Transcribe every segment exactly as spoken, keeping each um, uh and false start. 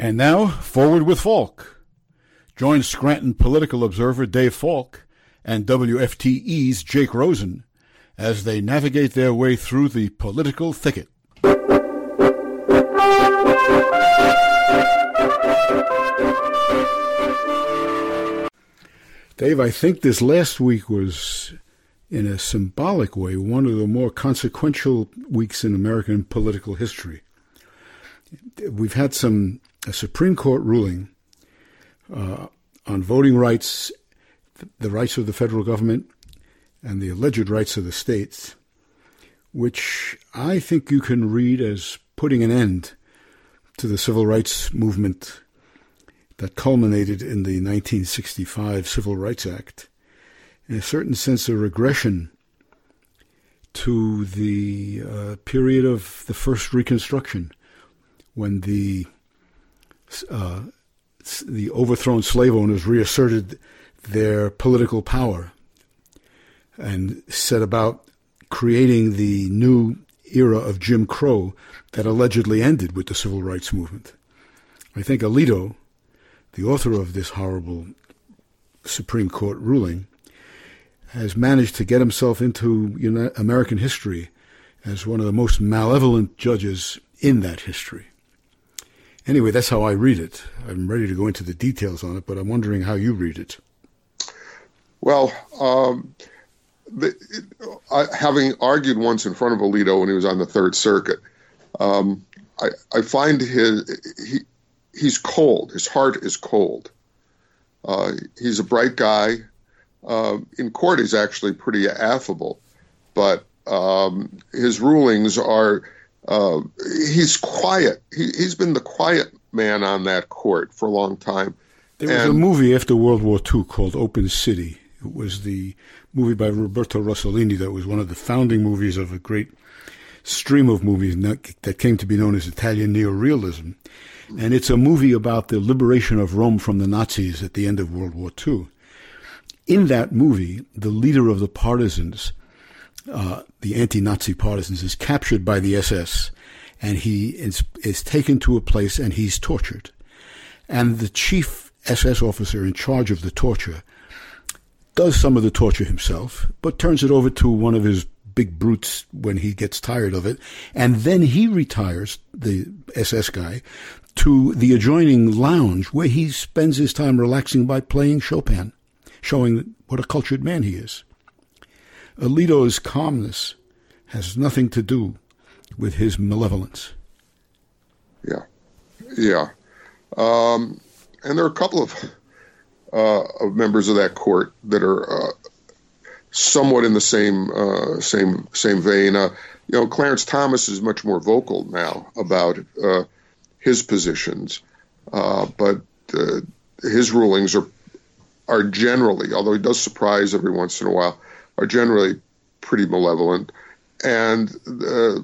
And now, Forward with Falk. Join Scranton political observer Dave Falk and W F T E's Jake Rosen as they navigate their way through the political thicket. Dave, I think this last week was, in a symbolic way, one of the more consequential weeks in American political history. We've had some a Supreme Court ruling uh, on voting rights, the rights of the federal government, and the alleged rights of the states, which I think you can read as putting an end to the civil rights movement that culminated in the nineteen sixty-five Civil Rights Act, in a certain sense a regression to the uh, period of the first Reconstruction, when the uh, the overthrown slave owners reasserted their political power and set about creating the new era of Jim Crow that allegedly ended with the civil rights movement. I think Alito, the author of this horrible Supreme Court ruling, has managed to get himself into you know, American history as one of the most malevolent judges in that history. Anyway, that's how I read it. I'm ready to go into the details on it, but I'm wondering how you read it. Well, um, the, it, I, having argued once in front of Alito when he was on the Third Circuit, um, I, I find his he he's cold. His heart is cold. Uh, he's a bright guy. Uh, in court, he's actually pretty affable, but um, his rulings are. Uh, he's quiet. He, he's been the quiet man on that court for a long time. There was and, a movie after World War Two called Open City. It was the movie by Roberto Rossellini that was one of the founding movies of a great stream of movies that came to be known as Italian neorealism. And it's a movie about the liberation of Rome from the Nazis at the end of World War Two. In that movie, the leader of the partisans, uh, the anti-Nazi partisans, is captured by the S S, and he is, is taken to a place and he's tortured. And the chief S S officer in charge of the torture does some of the torture himself, but turns it over to one of his big brutes when he gets tired of it. And then he retires, the S S guy, to the adjoining lounge where he spends his time relaxing by playing Chopin, showing what a cultured man he is. Alito's calmness has nothing to do with his malevolence. Yeah, yeah. Um, and there are a couple of, uh, of members of that court that are uh, somewhat in the same uh, same same vein. Uh, you know, Clarence Thomas is much more vocal now about uh, his positions, uh, but uh, his rulings are are generally, although he does surprise every once in a while, are generally pretty malevolent. And uh,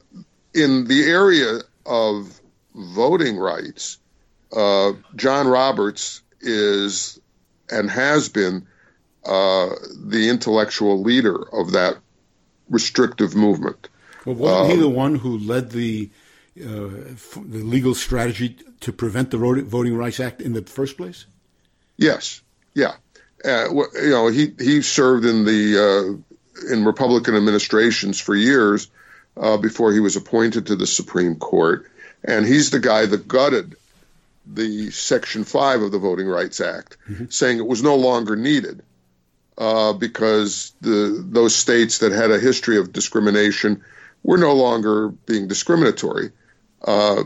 in the area of voting rights, uh, John Roberts is and has been uh, the intellectual leader of that restrictive movement. Well, wasn't um, he the one who led the uh, f- the legal strategy to prevent the Voting Rights Act in the first place? Yes. Yeah, uh, you know, he he served in the uh, in Republican administrations for years uh, before he was appointed to the Supreme Court, and he's the guy that gutted the Section Five of the Voting Rights Act, mm-hmm. saying it was no longer needed uh, because the those states that had a history of discrimination were no longer being discriminatory. Uh,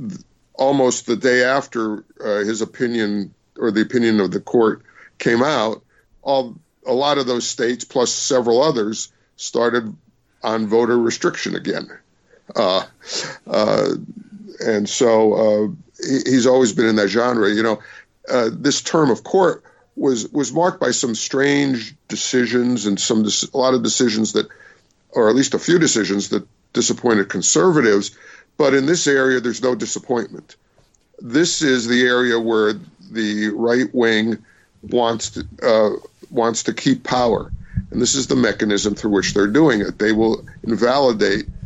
almost the day after uh, his opinion or the opinion of the court came out, all a lot of those states, plus several others, started on voter restriction again. Uh, uh, and so uh, he, he's always been in that genre. You know, uh, this term of court was was marked by some strange decisions and some a lot of decisions that, or at least a few decisions that disappointed conservatives. But in this area, there's no disappointment. This is the area where the right wing wants to uh, wants to keep power, and this is the mechanism through which they're doing it. They will invalidate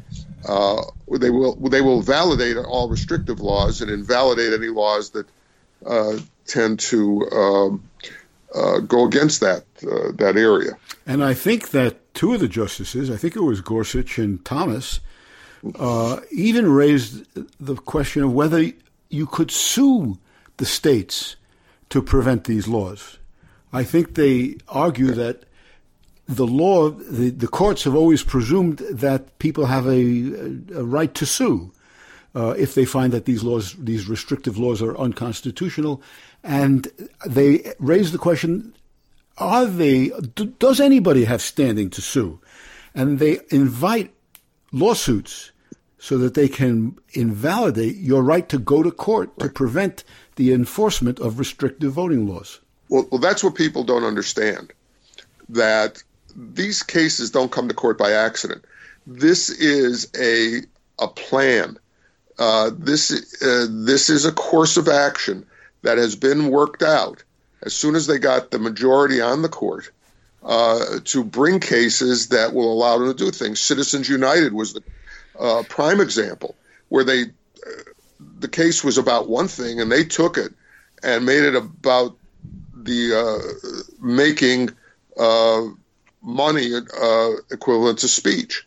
Uh, they will they will validate all restrictive laws and invalidate any laws that uh, tend to um, uh, go against that uh, that area. And I think that two of the justices, I think it was Gorsuch and Thomas, uh, even raised the question of whether you could sue the states to prevent these laws. I think they argue that the law, the, the courts have always presumed that people have a, a right to sue uh, if they find that these laws, these restrictive laws are unconstitutional. And they raise the question, are they, do, does anybody have standing to sue? And they invite lawsuits so that they can invalidate your right to go to court to prevent the enforcement of restrictive voting laws. Well, well, that's what people don't understand, that these cases don't come to court by accident. This is a a plan. Uh, this uh, this is a course of action that has been worked out as soon as they got the majority on the court uh, to bring cases that will allow them to do things. Citizens United was the uh, prime example, where they uh, the case was about one thing and they took it and made it about the uh, making uh, money uh, equivalent to speech,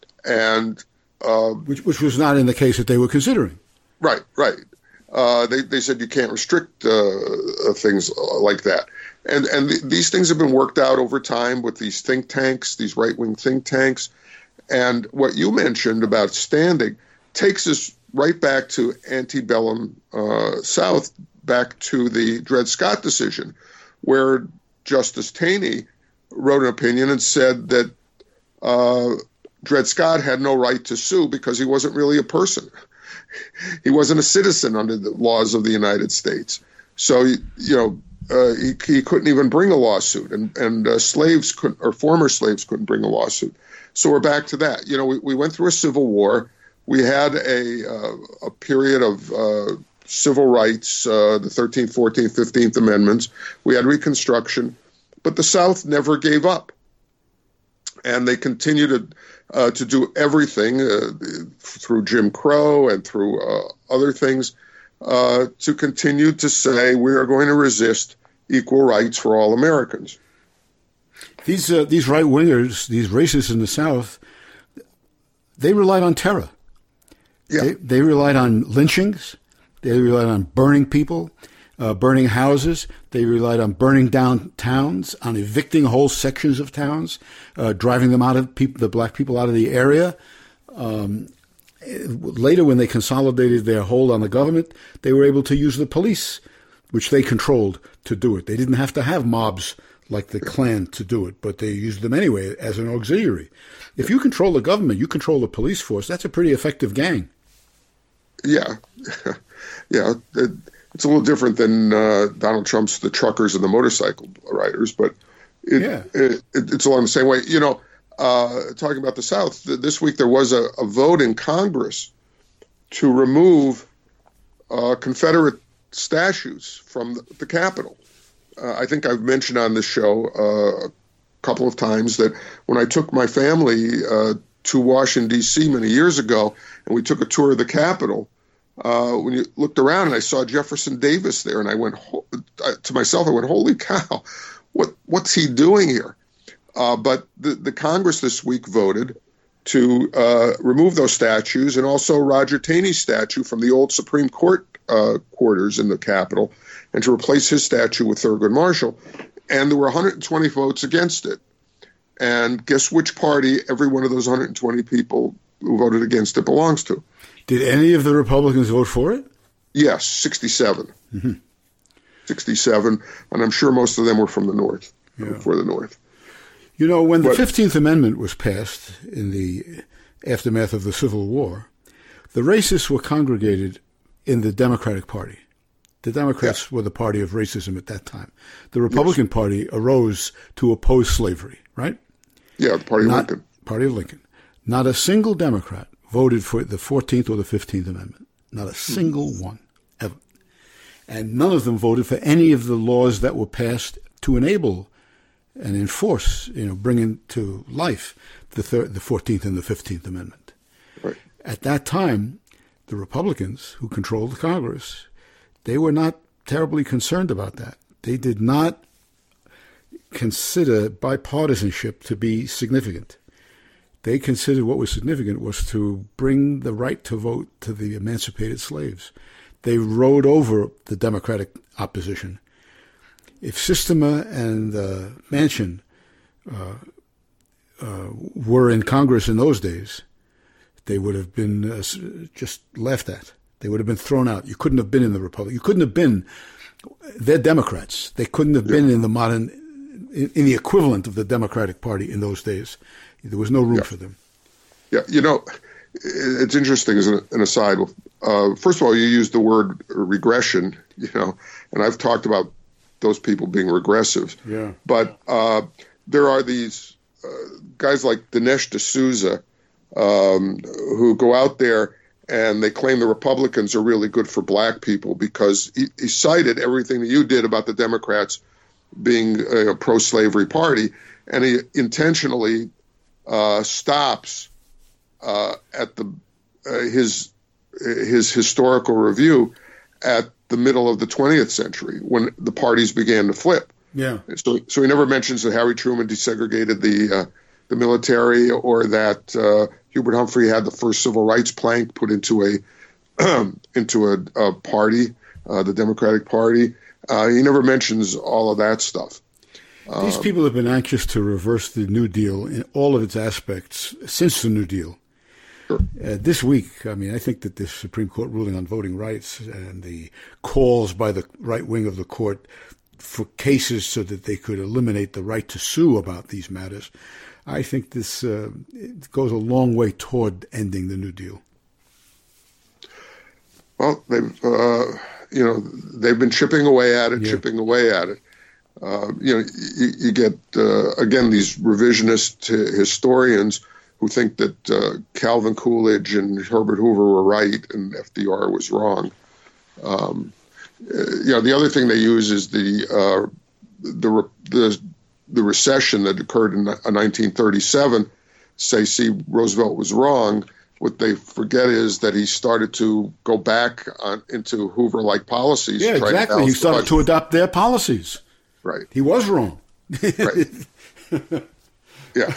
and uh, which which was not in the case that they were considering. Right, right. Uh, they they said you can't restrict uh, things like that, and and th- these things have been worked out over time with these think tanks, these right wing think tanks, and what you mentioned about standing takes us right back to antebellum uh, South, back to the Dred Scott decision, where Justice Taney wrote an opinion and said that uh, Dred Scott had no right to sue because he wasn't really a person. He wasn't a citizen under the laws of the United States. So, you know, uh, he, he couldn't even bring a lawsuit, and, and uh, slaves couldn't, or former slaves couldn't bring a lawsuit. So we're back to that. You know, we, we went through a civil war. We had a, uh, a period of uh, civil rights, uh, the thirteenth, fourteenth, fifteenth Amendments. We had Reconstruction. But the South never gave up, and they continue to uh, to do everything uh, through Jim Crow and through uh, other things uh, to continue to say we are going to resist equal rights for all Americans. These uh, these right wingers, these racists in the South, they relied on terror. Yeah. They, they relied on lynchings. They relied on burning people. Uh, burning houses. They relied on burning down towns, on evicting whole sections of towns, uh, driving them out of people, the black people out of the area. Um, later, when they consolidated their hold on the government, they were able to use the police, which they controlled, to do it. They didn't have to have mobs like the Klan to do it, but they used them anyway as an auxiliary. If you control the government, you control the police force. That's a pretty effective gang. Yeah, yeah. It, It's a little different than uh, Donald Trump's the truckers and the motorcycle riders, but it, yeah. it, it, it's along the same way. You know, uh, talking about the South, th- this week there was a, a vote in Congress to remove uh, Confederate statues from the, the Capitol. Uh, I think I've mentioned on this show uh, a couple of times that when I took my family uh, to Washington, D C many years ago, and we took a tour of the Capitol, Uh, when you looked around and I saw Jefferson Davis there, and I went to myself, I went, holy cow, what what's he doing here? Uh, but the, the Congress this week voted to uh, remove those statues, and also Roger Taney's statue from the old Supreme Court uh, quarters in the Capitol, and to replace his statue with Thurgood Marshall. And there were one hundred twenty votes against it. And guess which party every one of those one hundred twenty people who voted against it belongs to? Did any of the Republicans vote for it? Yes, sixty-seven. Mm-hmm. sixty-seven, and I'm sure most of them were from the North, yeah. for the North. You know, when the but, fifteenth Amendment was passed in the aftermath of the Civil War, the racists were congregated in the Democratic Party. The Democrats yeah. were the party of racism at that time. The Republican yes. Party arose to oppose slavery, right? Yeah, the Party Not, of Lincoln. Party of Lincoln. Not a single Democrat voted for the fourteenth or the fifteenth Amendment. Not a single one, ever. And none of them voted for any of the laws that were passed to enable and enforce, you know, bring into life the third, the fourteenth and the fifteenth Amendment. Right. At that time, the Republicans who controlled the Congress, they were not terribly concerned about that. They did not consider bipartisanship to be significant. They considered what was significant was to bring the right to vote to the emancipated slaves. They rode over the Democratic opposition. If Systema and uh, Manchin uh, uh, were in Congress in those days, they would have been uh, just laughed at. They would have been thrown out. You couldn't have been in the Republic. You couldn't have been. They're Democrats. They couldn't have been yeah. in the modern, in, in the equivalent of the Democratic Party in those days. There was no room yeah. for them. Yeah, you know, it's interesting as an, an aside. Uh, first of all, you used the word regression, you know, and I've talked about those people being regressive. Yeah. But uh, there are these uh, guys like Dinesh D'Souza um, who go out there and they claim the Republicans are really good for black people because he, he cited everything that you did about the Democrats being a pro-slavery party, and he intentionally uh, stops uh, at the uh, his his historical review at the middle of the twentieth century when the parties began to flip. Yeah. So so he never mentions that Harry Truman desegregated the uh, the military, or that uh, Hubert Humphrey had the first civil rights plank put into a into a, a party, uh, the Democratic Party. Uh, he never mentions all of that stuff. These um, people have been anxious to reverse the New Deal in all of its aspects since the New Deal. Sure. Uh, this week, I mean, I think that this Supreme Court ruling on voting rights and the calls by the right wing of the court for cases so that they could eliminate the right to sue about these matters, I think this uh, it goes a long way toward ending the New Deal. Well, they've uh, you know they've been chipping away at it, yeah. chipping away at it. Uh, you know, you, you get uh, again these revisionist historians who think that uh, Calvin Coolidge and Herbert Hoover were right and F D R was wrong. Um, you know, the other thing they use is the uh, the the the recession that occurred in nineteen thirty-seven. Say, see, Roosevelt was wrong. What they forget is that he started to go back on, into Hoover-like policies. Yeah, exactly. He started to adopt their policies. Right. He was wrong. Right. Yeah.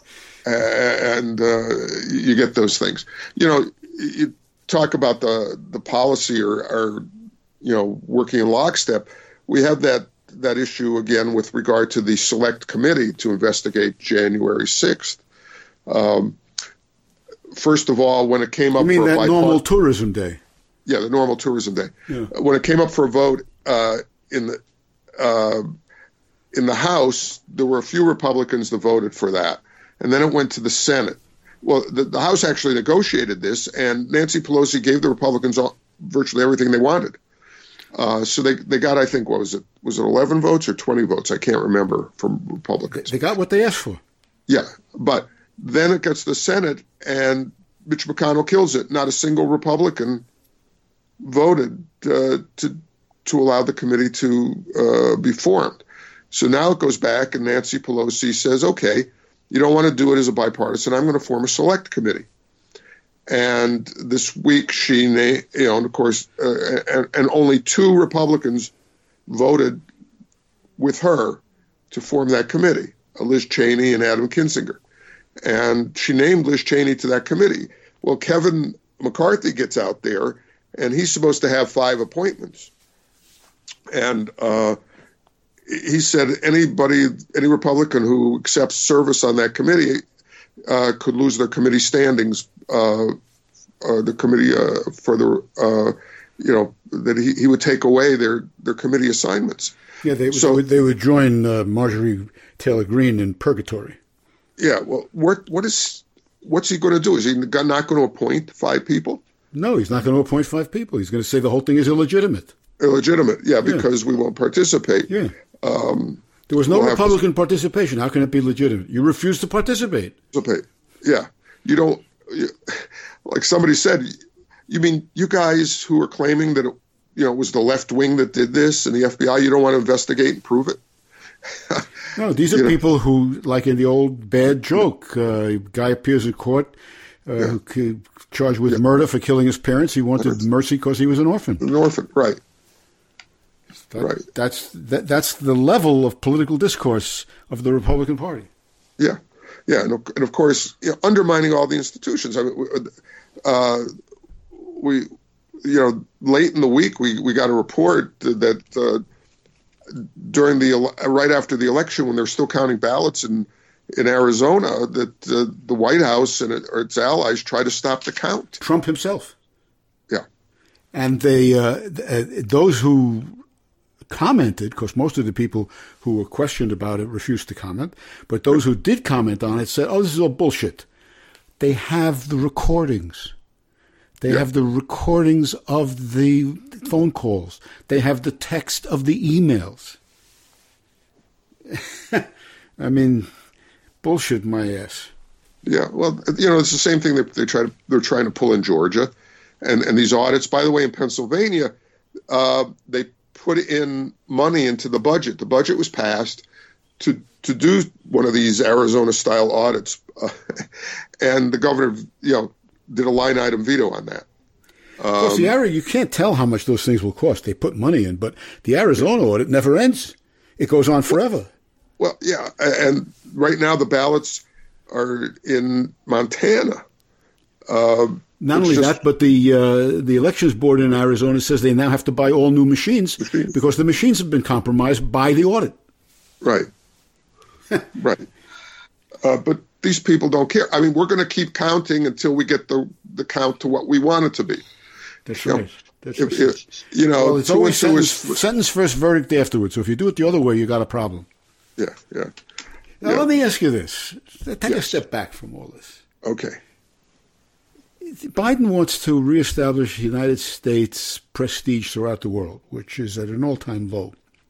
And uh, you get those things. You know, you talk about the the policy or, or you know, working in lockstep. We have that that issue again with regard to the Select Committee to investigate January sixth. Um, first of all, when it came up, you mean for that a normal tourism day? Yeah, the normal tourism day. Yeah. When it came up for a vote uh, in the uh, in the House, there were a few Republicans that voted for that. And then it went to the Senate. Well, the, the House actually negotiated this, and Nancy Pelosi gave the Republicans all, virtually everything they wanted. Uh, so they they got, I think, what was it? Was it eleven votes or twenty votes? I can't remember from Republicans. They got what they asked for. Yeah, but then it gets to the Senate, and Mitch McConnell kills it. Not a single Republican voted uh, to to allow the committee to uh, be formed. So now it goes back, and Nancy Pelosi says, okay, you don't want to do it as a bipartisan. I'm going to form a select committee. And this week she, you know, and of course, uh, and, and only two Republicans voted with her to form that committee, Liz Cheney and Adam Kinzinger. And she named Liz Cheney to that committee. Well, Kevin McCarthy gets out there, and he's supposed to have five appointments. And uh, he said anybody, any Republican who accepts service on that committee uh, could lose their committee standings, uh, uh, the committee uh, for the, uh, you know, that he, he would take away their, their committee assignments. Yeah, they, so, they, would, they would join uh, Marjorie Taylor Greene in purgatory. Yeah, well, what, what is, what's he going to do? Is he not going to appoint five people? No, he's not going to appoint five people. He's going to say the whole thing is illegitimate. Illegitimate, yeah, because yeah. we won't participate. Yeah. Um, there was no we'll Republican to, participation. How can it be legitimate? You refuse to participate. Participate. Yeah. You don't, you, like somebody said, you mean you guys who are claiming that it, you know, it was the left wing that did this and the F B I, you don't want to investigate and prove it? No, these are you people know. who, like in the old bad joke, uh, guy appears in court, uh, yeah. who charged with yeah. murder for killing his parents. He wanted that's, mercy because he was an orphan. An orphan, right. That, right. That's that, that's the level of political discourse of the Republican Party. Yeah, yeah, and of, and of course, you know, undermining all the institutions. I mean, uh, we, you know, late in the week, we, we got a report that uh, during the right after the election, when they're still counting ballots in in Arizona, that uh, the White House and it, or its allies tried to stop the count. Trump himself. Yeah, and they uh, those who commented, because most of the people who were questioned about it refused to comment, but those who did comment on it said, oh, this is all bullshit. They have the recordings. They yeah. have the recordings of the phone calls. They have the text of the emails. I mean, bullshit my ass. Yeah, well, you know, it's the same thing that they try to, they're trying to pull in Georgia. And, and these audits, by the way, in Pennsylvania, uh, they put in money into the budget. The budget was passed to to do one of these Arizona-style audits, uh, and the governor, you know, did a line item veto on that. Um, of course, the Ari- you can't tell how much those things will cost. They put money in, but the Arizona audit never ends. It goes on forever. Well, yeah, and right now the ballots are in Montana. Uh, Not only just, that, but the uh, the elections board in Arizona says they now have to buy all new machines, machines. because the machines have been compromised by the audit. Right. right. Uh, but these people don't care. I mean, we're going to keep counting until we get the, the count to what we want it to be. That's you right. Know, That's if, right. If, you know, well, it's always sentence, is, sentence first, verdict afterwards. So if you do it the other way, you got a problem. Yeah, yeah. Now, yeah. let me ask you this. Take yes. a step back from all this. Okay. Biden wants to reestablish the United States prestige throughout the world, which is at an all-time low.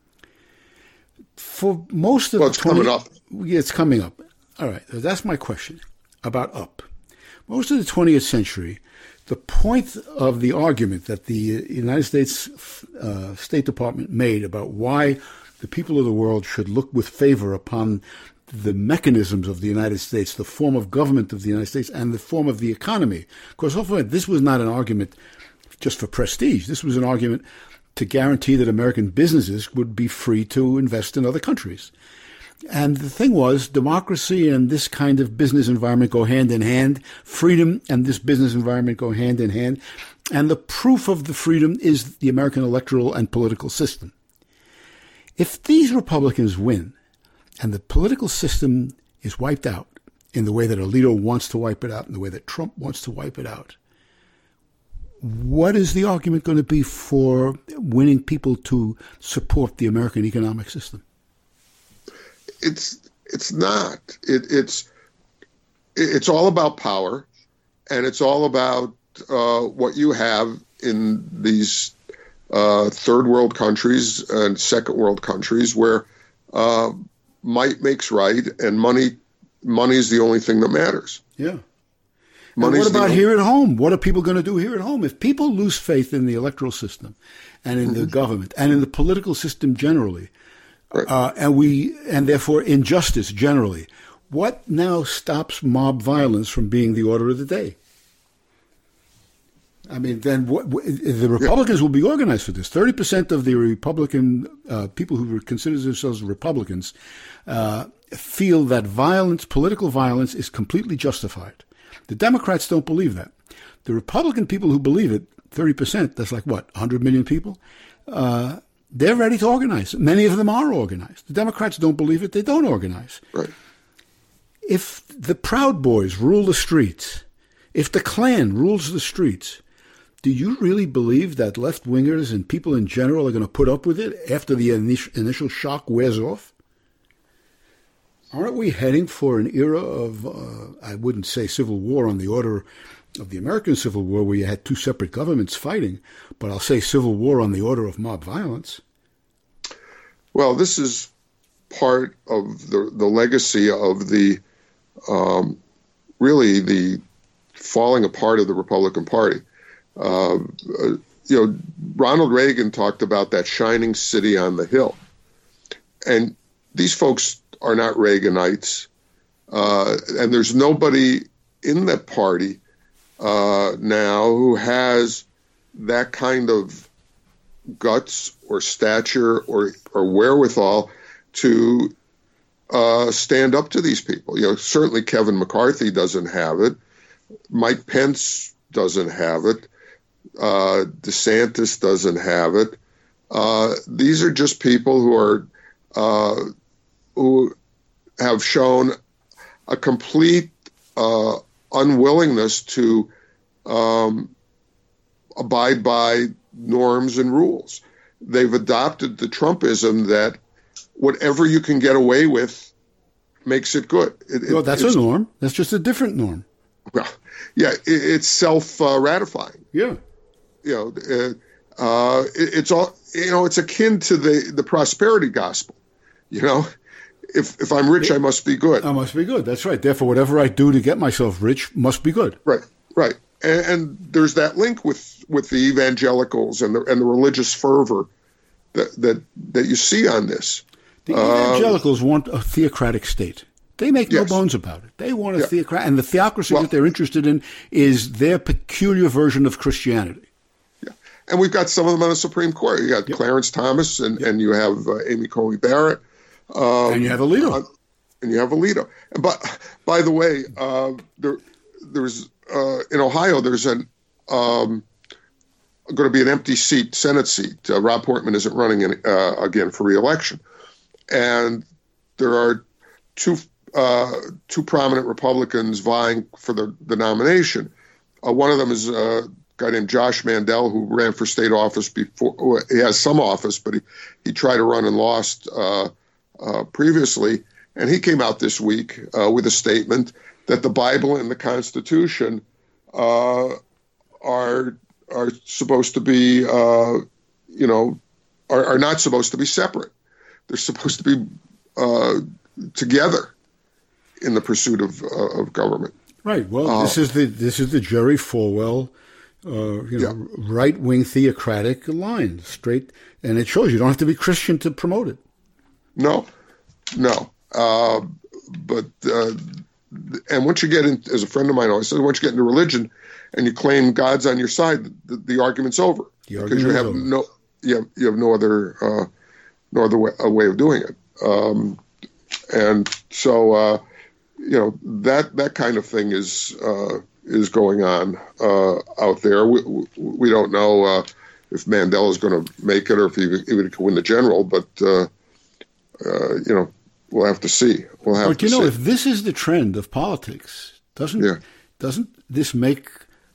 For most of well, the it's twenty, coming up. Yeah, it's coming up. All right, that's my question about up. Most of the twentieth century, the point of the argument that the United States uh, State Department made about why the people of the world should look with favor upon the mechanisms of the United States, the form of government of the United States, and the form of the economy. Of course, hopefully, this was not an argument just for prestige. This was an argument to guarantee that American businesses would be free to invest in other countries. And the thing was, democracy and this kind of business environment go hand in hand. Freedom and this business environment go hand in hand. And the proof of the freedom is the American electoral and political system. If these Republicans win, and the political system is wiped out in the way that Alito wants to wipe it out, in the way that Trump wants to wipe it out, what is the argument going to be for winning people to support the American economic system? It's it's not. It, it's it's all about power, and it's all about uh, what you have in these uh, third world countries and second world countries where uh, might makes right, and money money is the only thing that matters. Yeah. And what about here at home? What are people going to do here at home? If people lose faith in the electoral system and in mm-hmm. the government and in the political system generally, right. uh, and we and therefore injustice generally, what now stops mob violence from being the order of the day? I mean, then what, the Republicans yeah. will be organized for this. thirty percent of the Republican uh, people who consider themselves Republicans uh, feel that violence, political violence, is completely justified. The Democrats don't believe that. The Republican people who believe it, thirty percent, that's like what, one hundred million people? Uh, they're ready to organize. Many of them are organized. The Democrats don't believe it. They don't organize. Right. If the Proud Boys rule the streets, if the Klan rules the streets, do you really believe that left-wingers and people in general are going to put up with it after the initial shock wears off? Aren't we heading for an era of, uh, I wouldn't say civil war on the order of the American Civil War where you had two separate governments fighting, but I'll say civil war on the order of mob violence? Well, this is part of the, the legacy of the, um, really the falling apart of the Republican Party. Uh, uh, you know, Ronald Reagan talked about that shining city on the hill. And these folks are not Reaganites. Uh, and there's nobody in that party uh, now who has that kind of guts or stature or, or wherewithal to uh, stand up to these people. You know, certainly Kevin McCarthy doesn't have it. Mike Pence doesn't have it. Uh, DeSantis doesn't have it. Uh, these are just people who are uh, who have shown a complete uh, unwillingness to um, abide by norms and rules. They've adopted the Trumpism that whatever you can get away with makes it good. It, well, that's a norm. That's just a different norm. Well, yeah, it, it's self-ratifying. Uh, yeah. You know, uh, uh, it, it's all, you know, it's akin to the, the prosperity gospel. You know, if if I'm rich, I must be good. I must be good. That's right. Therefore, whatever I do to get myself rich must be good. Right, right. And, and there's that link with, with the evangelicals and the and the religious fervor that that, that you see on this. The evangelicals uh, want a theocratic state. They make no yes. bones about it. They want a yeah. theocratic, and the theocracy well, that they're interested in is their peculiar version of Christianity. Yeah, and we've got some of them on the Supreme Court. You got yep. Clarence Thomas, and, yep. and you have uh, Amy Coney Barrett. Um, and you have Alito. Uh, and you have Alito. But, by the way, uh, there, there's uh, in Ohio, there's an um, going to be an empty seat, Senate seat. Uh, Rob Portman isn't running in, uh, again for re-election. And there are two uh, two prominent Republicans vying for the, the nomination. Uh, one of them is a guy named Josh Mandel, who ran for state office before. Well, he has some office, but he, he tried to run and lost uh, uh, previously. And he came out this week uh, with a statement that the Bible and the Constitution uh, are are supposed to be, uh, you know, are, are not supposed to be separate. They're supposed to be uh, together in the pursuit of uh, of government. Right. Well, uh, this is the this is the Jerry Falwell, uh, you know, yeah. right wing theocratic line, straight, and it shows you don't have to be Christian to promote it. No, no. Uh, but uh, and once you get in, as a friend of mine always said, once you get into religion and you claim God's on your side, the, the argument's over the because you have over. no you have, you have no other uh, no other way, a way of doing it. Um, and so uh, you know that that kind of thing is uh, is going on uh, out there. We, we don't know uh, if Mandel is going to make it or if he even can win the general, but uh, uh, you know. We'll have to see. We'll have but to you know, see. if this is the trend of politics, doesn't yeah. doesn't this make?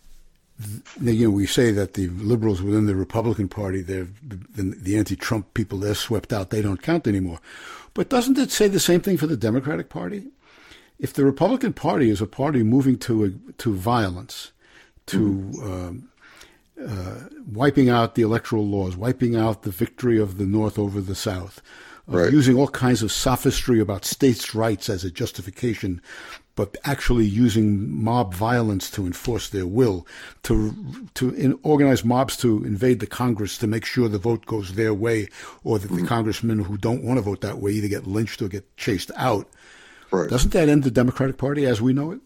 You know, we say that the liberals within the Republican Party, they're the, the anti-Trump people, they're swept out. They don't count anymore. But doesn't it say the same thing for the Democratic Party? If the Republican Party is a party moving to a, to violence, to mm-hmm. um, uh, wiping out the electoral laws, wiping out the victory of the North over the South. Right. Using all kinds of sophistry about states' rights as a justification, but actually using mob violence to enforce their will, to to in, organize mobs to invade the Congress to make sure the vote goes their way, or that mm-hmm. the congressmen who don't want to vote that way either get lynched or get chased out. Right. Doesn't that end the Democratic Party as we know it?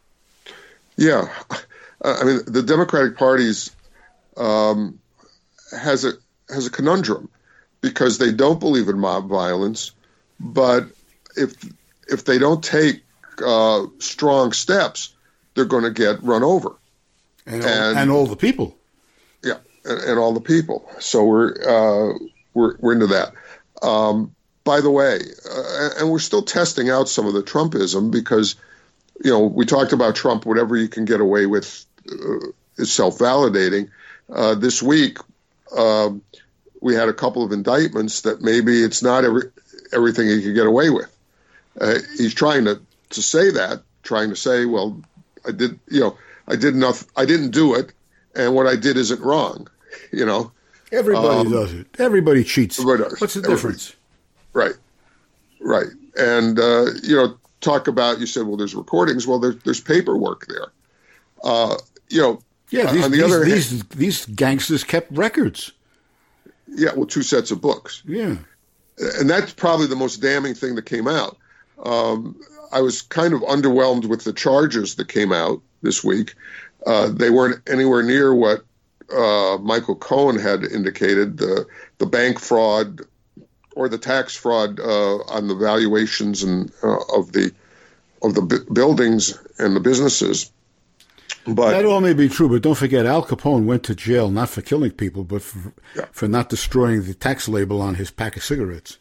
Yeah. I mean, the Democratic Party's um, has a has a conundrum. Because they don't believe in mob violence, but if if they don't take uh, strong steps, they're going to get run over, and all, and, and all the people. Yeah, and, and all the people. So we're uh, we're we're into that. Um, by the way, uh, and we're still testing out some of the Trumpism because, you know, we talked about Trump. Whatever you can get away with uh, is self-validating. Uh, this week. Um, We had a couple of indictments that maybe it's not every, everything he could get away with. Uh, he's trying to, to say that, trying to say, well, I did, you know, I did enough, I didn't do it, and what I did isn't wrong, you know. Everybody um, does it. Everybody cheats. Everybody does. What's the everybody. difference? Right, right. And, uh, you know, talk about, you said, well, there's recordings. Well, there, there's paperwork there. Uh, you know, yeah, these, on the these, other these, hand, these gangsters kept records. Yeah, well, two sets of books. Yeah. And that's probably the most damning thing that came out. Um, I was kind of underwhelmed with the charges that came out this week. Uh, they weren't anywhere near what uh, Michael Cohen had indicated, the the bank fraud or the tax fraud uh, on the valuations and uh, of the of the b- buildings and the businesses. But that all may be true, but don't forget, Al Capone went to jail not for killing people, but for, yeah. for not destroying the tax label on his pack of cigarettes.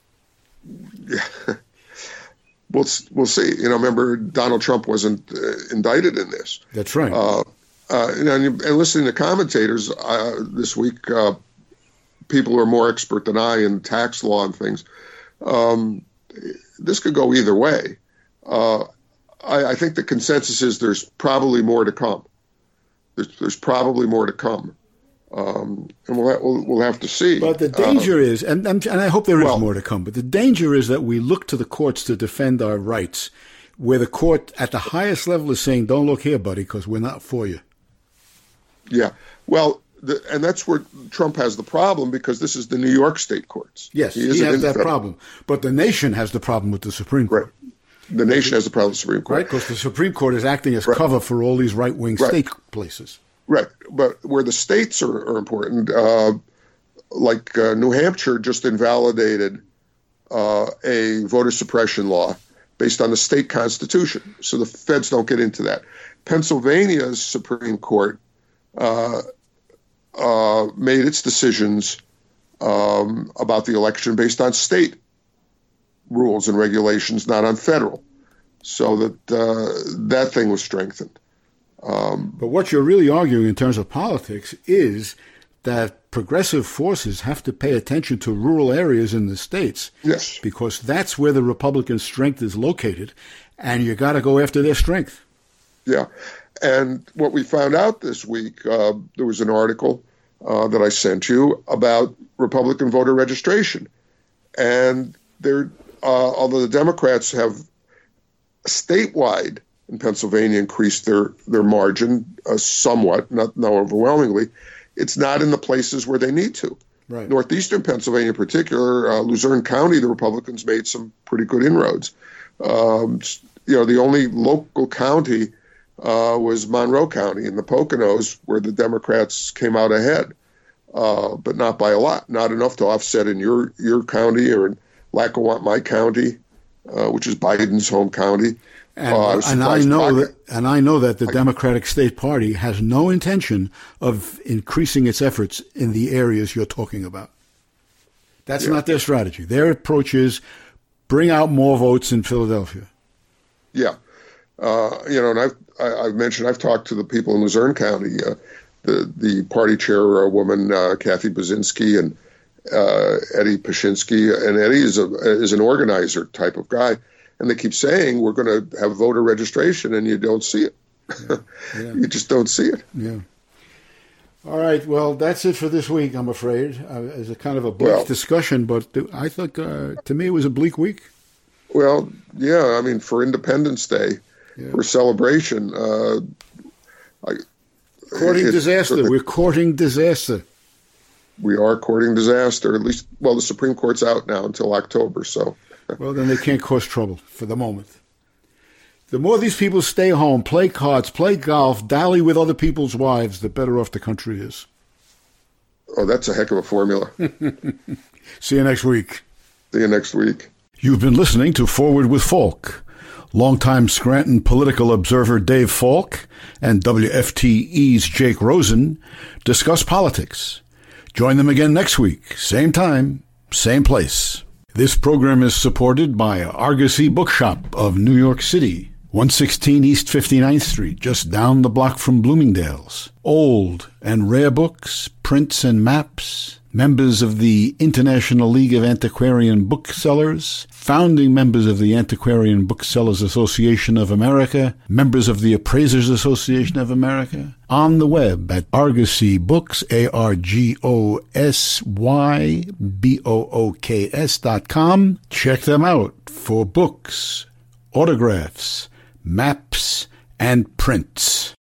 Yeah, we'll we'll see. You know, remember Donald Trump wasn't uh, indicted in this. That's right. Uh, uh, you know, and, and listening to commentators uh, this week, uh, people who are more expert than I in tax law and things. Um, this could go either way. Uh, I, I think the consensus is there's probably more to come. There's, there's probably more to come, um, and we'll, we'll we'll have to see. But the danger uh, is, and, and I hope there is well, more to come. But the danger is that we look to the courts to defend our rights, where the court at the highest level is saying, "Don't look here, buddy, because we're not for you." Yeah, well, the, and that's where Trump has the problem, because this is the New York State courts. Yes, he, he has that problem, but the nation has the problem with the Supreme Court. Right. The nation has the problem with the Supreme Court. Right, because the Supreme Court is acting as right. cover for all these right-wing right. state places. Right, but where the states are, are important, uh, like uh, New Hampshire just invalidated uh, a voter suppression law based on the state constitution, so the feds don't get into that. Pennsylvania's Supreme Court uh, uh, made its decisions um, about the election based on state rules and regulations, not on federal, so that uh, that thing was strengthened. Um, but what you're really arguing in terms of politics is that progressive forces have to pay attention to rural areas in the states. Yes. Because that's where the Republican strength is located, and you got to go after their strength. Yeah. And what we found out this week, uh, there was an article uh, that I sent you about Republican voter registration. And they're Uh, although the Democrats have statewide in Pennsylvania increased their, their margin uh, somewhat, not, not overwhelmingly, it's not in the places where they need to. Right. Northeastern Pennsylvania in particular, uh, Luzerne County, the Republicans made some pretty good inroads. Um, you know, the only local county uh, was Monroe County in the Poconos, where the Democrats came out ahead, uh, but not by a lot, not enough to offset in your, your county or in Lackawanna, my county, uh, which is Biden's home county. And, uh, I, and I know that, and I know that the I, Democratic State Party has no intention of increasing its efforts in the areas you're talking about. That's yeah. not their strategy. Their approach is bring out more votes in Philadelphia. Yeah, uh, you know, and I've I, I've mentioned I've talked to the people in Luzerne County, uh, the the party chairwoman uh, Kathy Baczynski and. Uh, Eddie Pashinsky, and Eddie is a is an organizer type of guy, and they keep saying we're going to have voter registration, and you don't see it. Yeah. Yeah. You just don't see it. Yeah. All right. Well, that's it for this week. I'm afraid uh, it's a kind of a bleak well, discussion, but I thought uh, to me it was a bleak week. Well, yeah. I mean, for Independence Day, yeah. for celebration, uh, I, courting it, disaster. It, We're courting disaster. We are courting disaster, at least, well, the Supreme Court's out now until October, so. Well, then they can't cause trouble for the moment. The more these people stay home, play cards, play golf, dally with other people's wives, the better off the country is. Oh, that's a heck of a formula. See you next week. See you next week. You've been listening to Forward with Falk. Longtime Scranton political observer Dave Falk and W F T E's Jake Rosen discuss politics. Join them again next week, same time, same place. This program is supported by Argosy Bookshop of New York City, one sixteen East fifty-ninth Street, just down the block from Bloomingdale's. Old and rare books, prints and maps, members of the International League of Antiquarian Booksellers, founding members of the Antiquarian Booksellers Association of America, members of the Appraisers Association of America, on the web at Argosy Books, A R G O S Y B O O K S dot com. Check them out for books, autographs, maps, and prints.